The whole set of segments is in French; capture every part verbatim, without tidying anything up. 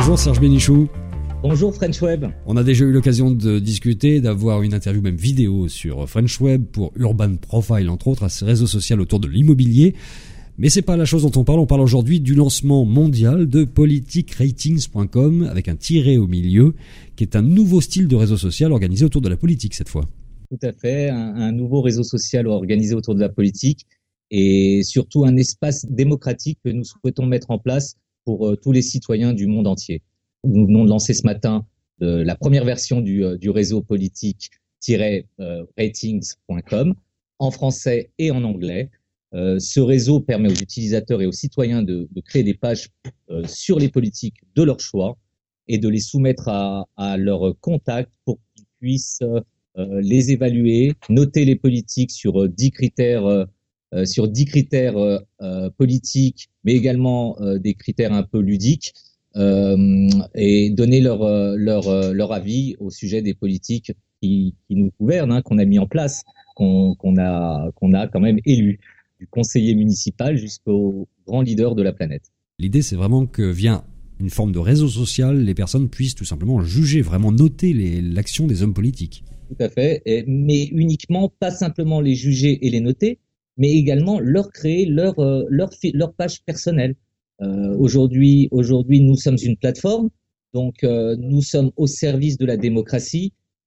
Bonjour Serge Bénichou. Bonjour French Web. On a déjà eu l'occasion de discuter, d'avoir une interview même vidéo sur French Web pour Urban Profile, entre autres, à ce réseau social autour de l'immobilier. Mais c'est pas la chose dont on parle. On parle aujourd'hui du lancement mondial de politic ratings point com avec un tiret au milieu, qui est un nouveau style de réseau social organisé autour de la politique cette fois. Tout à fait, un, un nouveau réseau social organisé autour de la politique et surtout un espace démocratique que nous souhaitons mettre en place pour euh, tous les citoyens du monde entier. Nous venons de lancer ce matin de la première version du, euh, du réseau politic ratings point com en français et en anglais. Euh, ce réseau permet aux utilisateurs et aux citoyens de, de créer des pages euh, sur les politiques de leur choix et de les soumettre à, à leurs contacts pour qu'ils puissent euh, les évaluer, noter les politiques sur dix critères, euh, sur dix critères euh, politiques, mais également euh, des critères un peu ludiques, euh, et donner leur, leur, leur avis au sujet des politiques qui, qui nous gouvernent, hein, qu'on a mis en place, qu'on, qu'on a, qu'on a quand même élus. Du conseiller municipal jusqu'au grand leader de la planète. L'idée, c'est vraiment que via une forme de réseau social, les personnes puissent tout simplement juger, vraiment noter les, l'action des hommes politiques. Tout à fait, et, mais uniquement, pas simplement les juger et les noter, mais également leur créer leur, euh, leur, leur page personnelle. Euh, aujourd'hui, aujourd'hui, nous sommes une plateforme, donc euh, nous sommes au service de la démocratie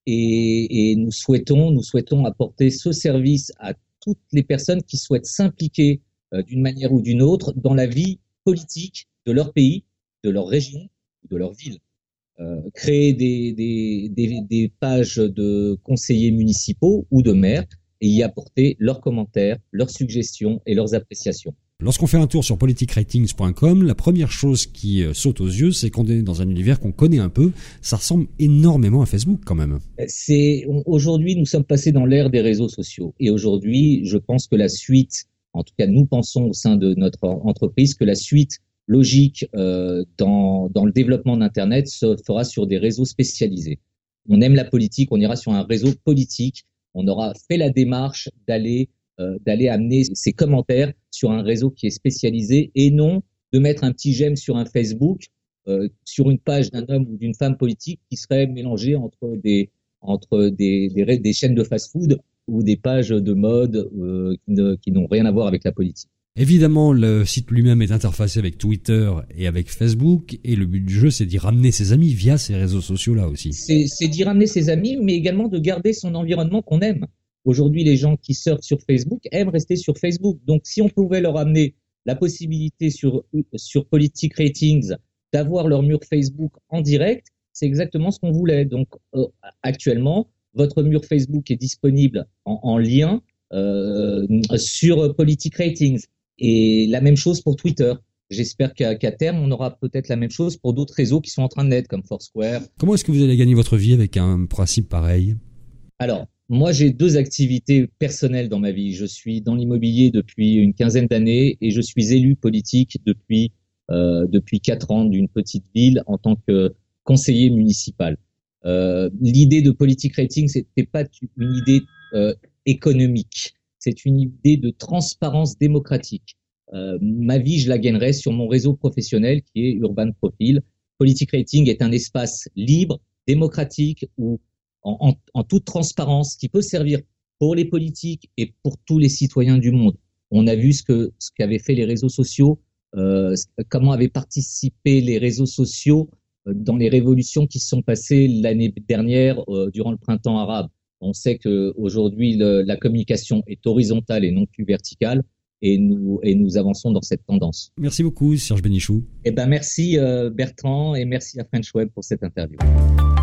et, et nous souhaitons, nous souhaitons apporter ce service à toutes les personnes qui souhaitent s'impliquer euh, d'une manière ou d'une autre dans la vie politique de leur pays, de leur région, de leur ville. Euh, créer des, des, des, des pages de conseillers municipaux ou de maires et y apporter leurs commentaires, leurs suggestions et leurs appréciations. Lorsqu'on fait un tour sur politic ratings point com, la première chose qui saute aux yeux, c'est qu'on est dans un univers qu'on connaît un peu. Ça ressemble énormément à Facebook quand même. C'est, aujourd'hui, nous sommes passés dans l'ère des réseaux sociaux. Et aujourd'hui, je pense que la suite, en tout cas nous pensons au sein de notre entreprise, que la suite logique euh, dans, dans le développement d'Internet se fera sur des réseaux spécialisés. On aime la politique, on ira sur un réseau politique. On aura fait la démarche d'aller Euh, d'aller amener ses commentaires sur un réseau qui est spécialisé et non de mettre un petit j'aime sur un Facebook, euh, sur une page d'un homme ou d'une femme politique qui serait mélangée entre des entre des, des, des chaînes de fast-food ou des pages de mode euh, qui, ne, qui n'ont rien à voir avec la politique. Évidemment, le site lui-même est interfacé avec Twitter et avec Facebook, et le but du jeu, c'est d'y ramener ses amis via ces réseaux sociaux-là aussi. C'est, c'est d'y ramener ses amis, mais également de garder son environnement qu'on aime. Aujourd'hui, les gens qui surfent sur Facebook aiment rester sur Facebook. Donc, si on pouvait leur amener la possibilité sur, sur Politic Ratings d'avoir leur mur Facebook en direct, c'est exactement ce qu'on voulait. Donc, euh, actuellement, votre mur Facebook est disponible en, en lien euh, sur Politic Ratings. Et la même chose pour Twitter. J'espère qu'à, qu'à terme, on aura peut-être la même chose pour d'autres réseaux qui sont en train de naître, comme Foursquare. Comment est-ce que vous allez gagner votre vie avec un principe pareil ? Alors, moi, j'ai deux activités personnelles dans ma vie. Je suis dans l'immobilier depuis une quinzaine d'années et je suis élu politique depuis euh, depuis quatre ans d'une petite ville en tant que conseiller municipal. Euh, l'idée de Politic Ratings, c'était pas une idée euh, économique, c'est une idée de transparence démocratique. Euh, ma vie, je la gagnerai sur mon réseau professionnel qui est Urban Profile. Politic Rating est un espace libre, démocratique où En, en, en toute transparence, qui peut servir pour les politiques et pour tous les citoyens du monde. On a vu ce que ce qu'avaient fait les réseaux sociaux, euh, comment avaient participé les réseaux sociaux dans les révolutions qui se sont passées l'année dernière euh, durant le printemps arabe. On sait que aujourd'hui le, la communication est horizontale et non plus verticale, et nous et nous avançons dans cette tendance. Merci beaucoup, Serge Bénichou. Eh ben merci euh, Bertrand et merci à French Web pour cette interview.